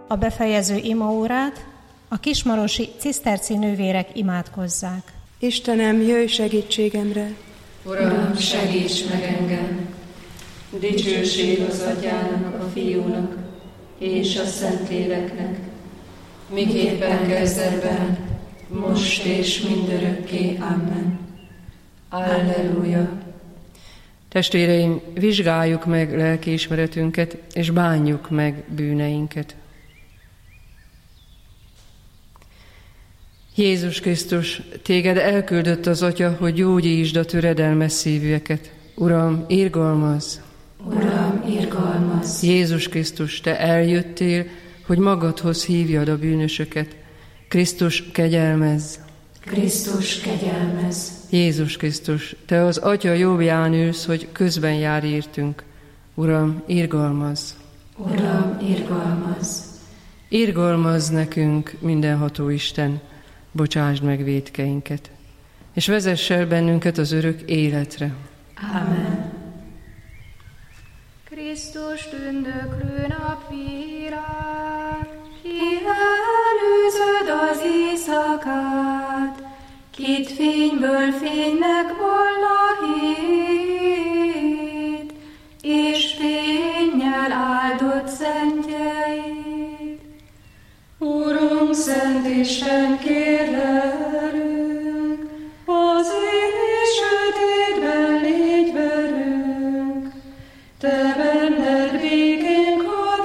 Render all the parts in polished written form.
a befejező imaórát a kismarosi ciszterci nővérek imádkozzák. Istenem, jöjj segítségemre! Uram, segíts meg engem! Dicsőség az Atyának, a Fiúnak és a Szentléleknek, miképpen kezdetben, most és mindörökké. Amen. Alleluja! Testvéreim, vizsgáljuk meg lelkiismeretünket, és bánjuk meg bűneinket. Jézus Krisztus, téged elküldött az Atya, hogy gyógyítsd a töredelmes szívűeket. Uram, irgalmazz! Uram, irgalmazz! Jézus Krisztus, te eljöttél, hogy magadhoz hívjad a bűnösöket. Krisztus, kegyelmezz! Krisztus, kegyelmezz! Jézus Krisztus, te az Atya jobbján ülsz, hogy közben jár értünk. Uram, irgalmazz! Uram, irgalmazz! Irgalmazz nekünk, mindenható Isten, bocsásd meg vétkeinket, és vezess el bennünket az örök életre. Amen. Krisztus tündöklő napvilág, ki előzöd az éjszakát, kit fényből fénynek val a hét, és fénnyel áldott szentjeid. Urunk, Szent Isten, kérlelünk, az éj sötétben légy velünk, te benned békénk hadd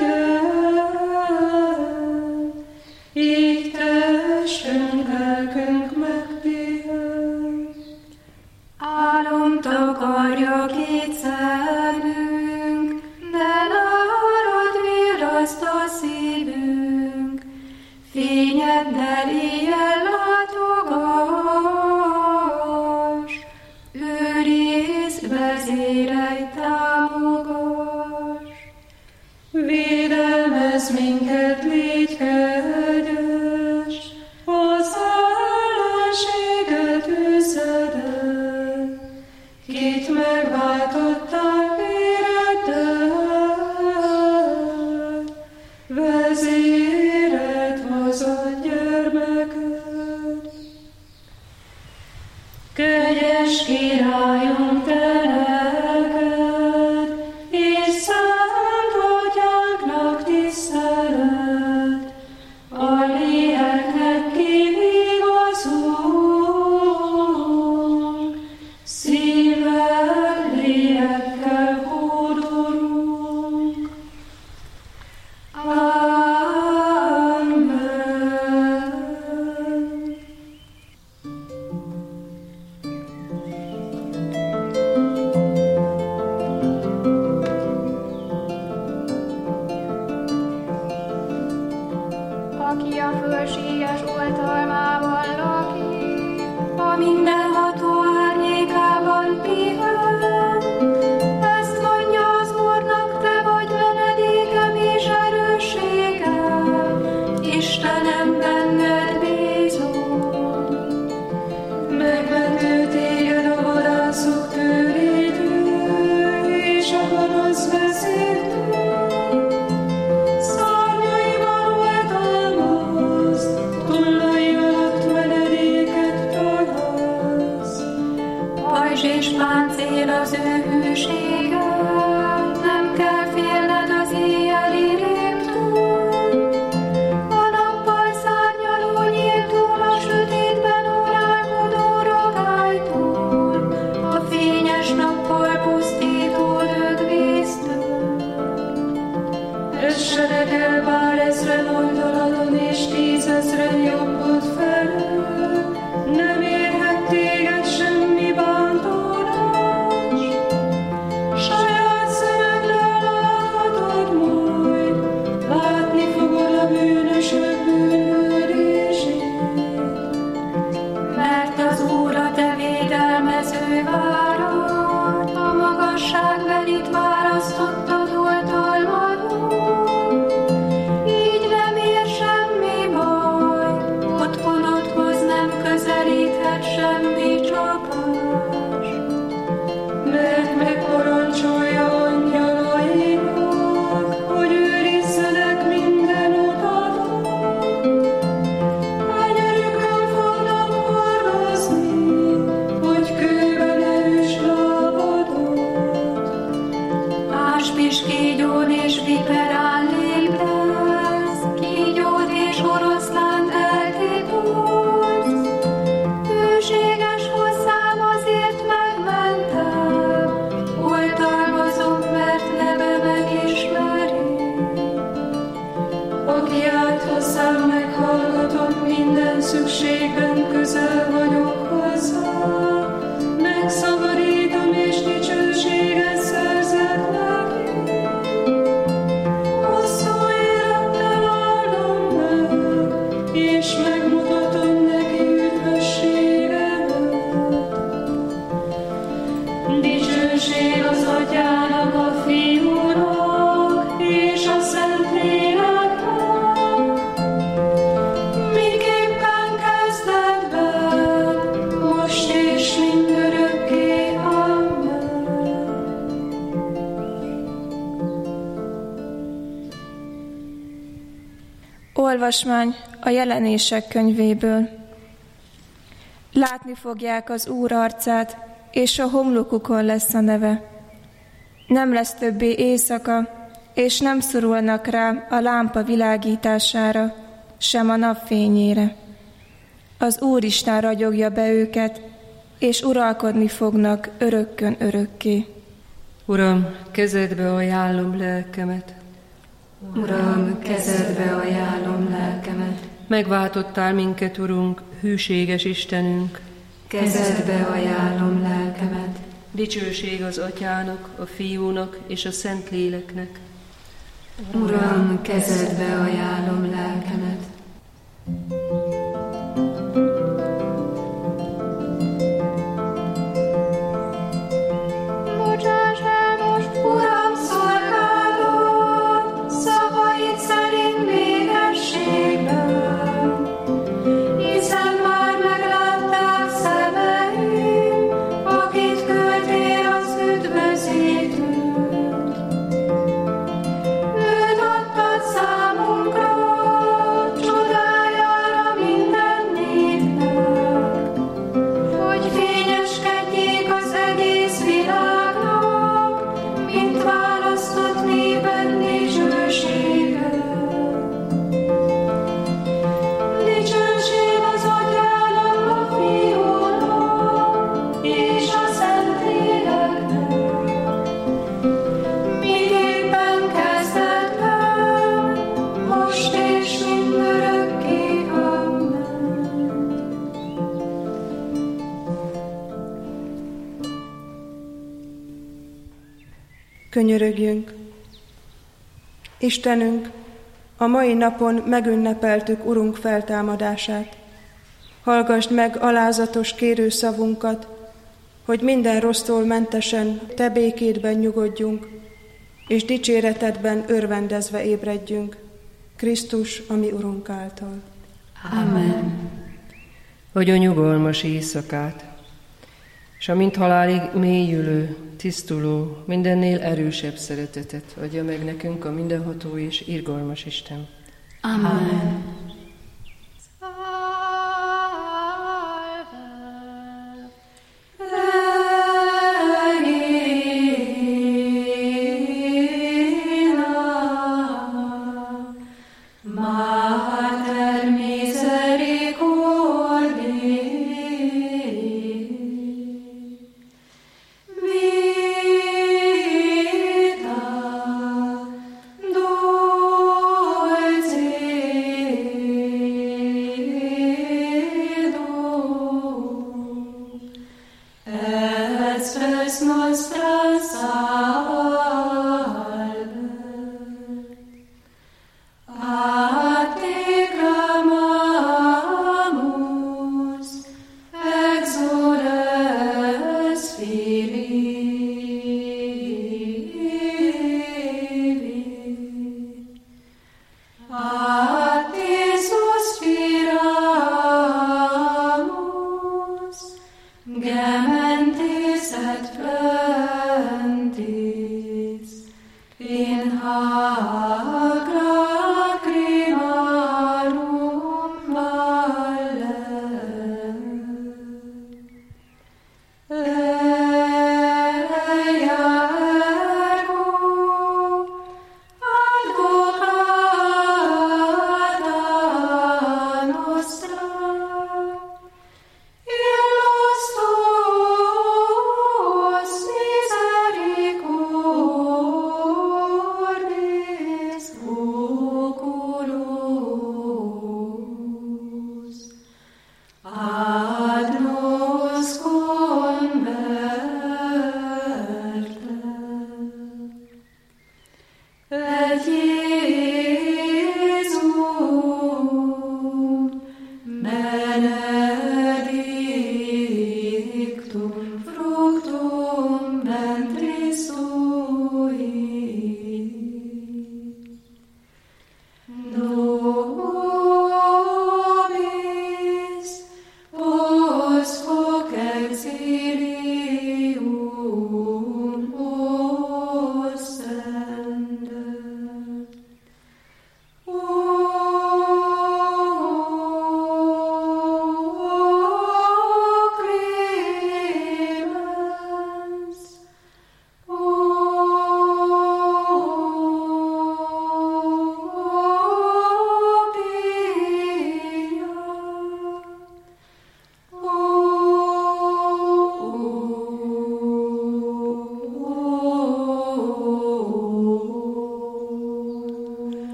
legyen, így testünk, lelkünk megpihen. Álom takarja két szemünk, de nálad virraszt a szívünk, fényeddel éjjel látogass, őrizd, vezérelj, támogass. Védelmezz minket, légy kegyes, az ellenséget üszed el, kit megváltottál véreddel, vezéred hozad gyermeked. Kegyes Királyunk, te neked, és Szent Atyánknak tisztelet, a léleknek kivigazunk, szívvel, lélekkel hódolunk. Amen. Aki a fölséges oltalmában lakik, a mindenható árnyékában pihen. Ezt mondja az Úrnak, te vagy menedékem és erősségem, Istenem, benned bízom. Megmentő téged a vadászok tőlétől, és a gonosz vezértől. Szárnyaiban oltalmazd, tollai alatt menedéket találsz. Pajzs és páncél az ő hűsége, nem kell félned az éjjeli rémtől. A nappal szárnyaló nyíltól, a sötétben órálkodó rogálytól, a fényes nappal pusztító dögvésztől. Essenek el bár ezren oldaladon, és 10 000 jobbod felől, nem érhet téged semmi bántódás. Saját szemeddel láthatod majd, látni fogod a bűnösök bűnhődését. Mert az Úr a te védelmező várad, a magasságbelit választottad oltalmadon. Így nem ér semmi baj, viperán lébrez, kígyót és oroszlánt eltitolsz. Hűséges hozzám azért megmentem, oltalmazom, mert nevemet ismeri. Aki állt hozzám, meghallgatom, minden szükségben közel vagyok hozzá. Megszabadítom és dicsőséget szerzek neki. Hosszú élettel áldom meg, és megmutatom neki üdvösségemet. Dicsőség az Atyának, a Fiúnak, és a Szentléleknek, miképpen kezdetben, most és mindörökké. Amen. Olvasmány a Jelenések könyvéből. Látni fogják az Úr arcát, és a homlokukon lesz a neve. Nem lesz többé éjszaka, és nem szorulnak rá a lámpa világítására, sem a napfényére. Az Úristen ragyogja be őket, és uralkodni fognak örökkön örökké. Uram, kezedbe ajánlom lelkemet. Uram, kezedbe ajánlom lelkemet. Megváltottál minket, Urunk, hűséges Istenünk. Kezedbe ajánlom lelkemet. Dicsőség az Atyának, a Fiúnak és a Szentléleknek. Uram, kezedbe ajánlom lelkemet. Bocsáss el most, Uram, szolgálod, szavaid szerint békességben, hiszen már meglátták szemeim, akit küldtél az üdvözítőt. Őt adtad számunkra, csodájára minden népnek, hogy fényeskedjék az egész világnak, mint választott néped dicsősége. Dicsőség az Atyának, a Fiúnak és a Szentléleknek, miképpen kezdetben, most és mindörökké. Amen. Könyörögjünk! Istenünk, a mai napon megünnepeltük Urunk feltámadását. Hallgasd meg alázatos kérőszavunkat, hogy minden rossztól mentesen Te békédben nyugodjunk, és dicséretedben örvendezve ébredjünk, Krisztus, a mi Urunk által. Amen. Hogy a nyugalmas éjszakát, és a mint halálig mélyülő, tisztuló, mindennél erősebb szeretetet adja meg nekünk a mindenható és irgalmas Isten. Amen. Mater misericordiae, vita dulcis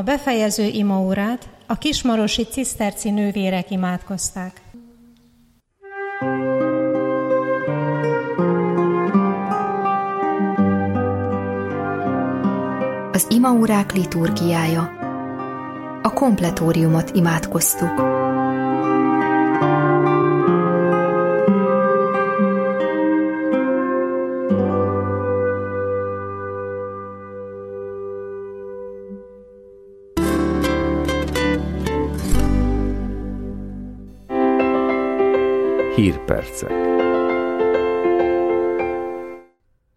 befejező imaórát a kismarosi ciszterci nővérek imádkozták. Az imaórák liturgiája. A kompletóriumot imádkoztuk. Hírpercek.